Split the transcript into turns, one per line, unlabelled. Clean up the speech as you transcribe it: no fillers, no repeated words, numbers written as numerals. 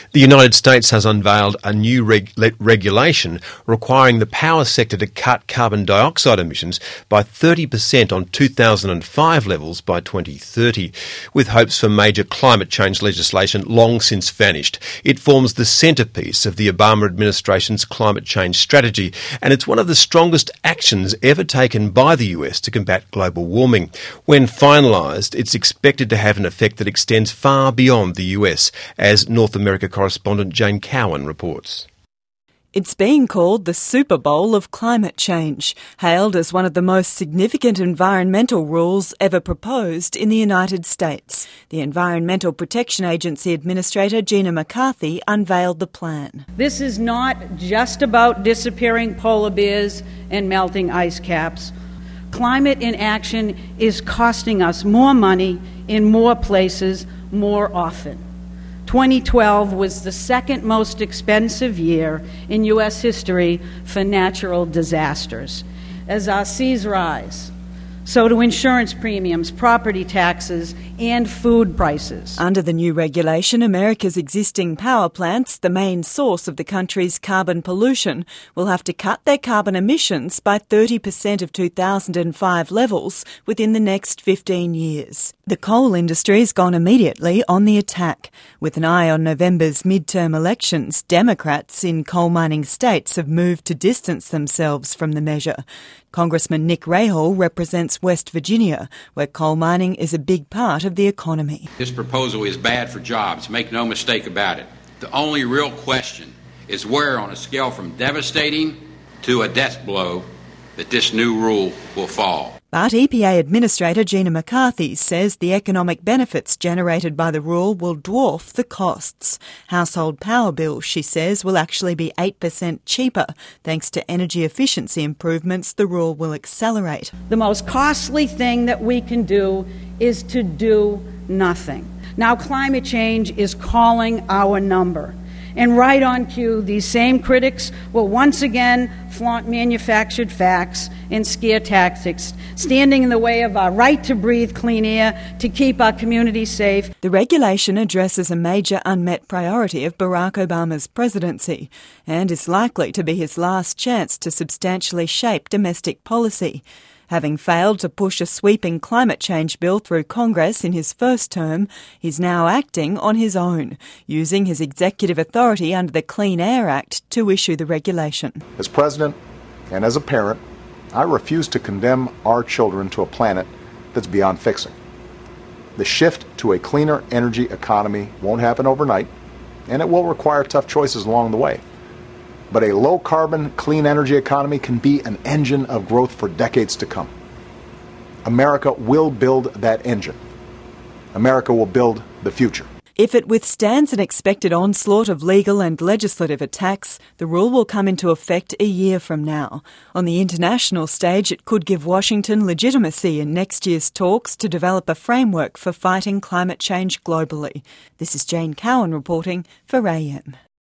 The United States has unveiled a new regulation requiring the power sector to cut carbon dioxide emissions by 30% on 2005 levels by 2030, with hopes for major climate change legislation long since vanished. It forms the centrepiece of the Obama administration's climate change strategy, and it's one of the strongest actions ever taken by the US to combat global warming. When finalised, it's expected to have an effect that extends far beyond the US, as North America correspondent Jane Cowan reports.
It's being called the Super Bowl of climate change, hailed as one of the most significant environmental rules ever proposed in the United States. The Environmental Protection Agency Administrator Gina McCarthy unveiled the plan.
This is not just about disappearing polar bears and melting ice caps. Climate inaction is costing us more money in more places more often. 2012 was the second most expensive year in U.S. history for natural disasters. As our seas rise, so do insurance premiums, property taxes, and food prices.
Under the new regulation, America's existing power plants, the main source of the country's carbon pollution, will have to cut their carbon emissions by 30% of 2005 levels within the next 15 years. The coal industry has gone immediately on the attack. With an eye on November's midterm elections, Democrats in coal mining states have moved to distance themselves from the measure. Congressman Nick Rahall represents West Virginia, where coal mining is a big part of the economy.
This proposal is bad for jobs, make no mistake about it. The only real question is where, on a scale from devastating to a death blow, that this new rule will fall.
But EPA Administrator Gina McCarthy says the economic benefits generated by the rule will dwarf the costs. Household power bills, she says, will actually be 8% cheaper thanks to energy efficiency improvements the rule will accelerate.
The most costly thing that we can do is to do nothing. Now climate change is calling our number. And right on cue, these same critics will once again flaunt manufactured facts and scare tactics, standing in the way of our right to breathe clean air, to keep our communities safe.
The regulation addresses a major unmet priority of Barack Obama's presidency and is likely to be his last chance to substantially shape domestic policy. Having failed to push a sweeping climate change bill through Congress in his first term, he's now acting on his own, using his executive authority under the Clean Air Act to issue the regulation.
As president and as a parent, I refuse to condemn our children to a planet that's beyond fixing. The shift to a cleaner energy economy won't happen overnight, and it will require tough choices along the way. But a low-carbon, clean energy economy can be an engine of growth for decades to come. America will build that engine. America will build the future.
If it withstands an expected onslaught of legal and legislative attacks, the rule will come into effect a year from now. On the international stage, it could give Washington legitimacy in next year's talks to develop a framework for fighting climate change globally. This is Jane Cowan reporting for AM.